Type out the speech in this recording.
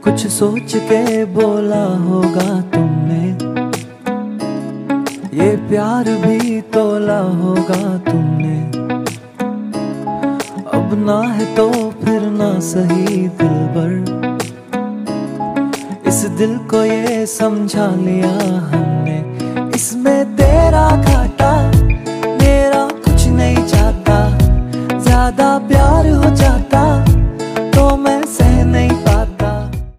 कुछ सोच के बोला होगा तुमने, ये प्यार भी तोला होगा तुमने। अब ना है तो फिर ना सही दिलबर, इस दिल को ये समझा लिया हमने। इसमें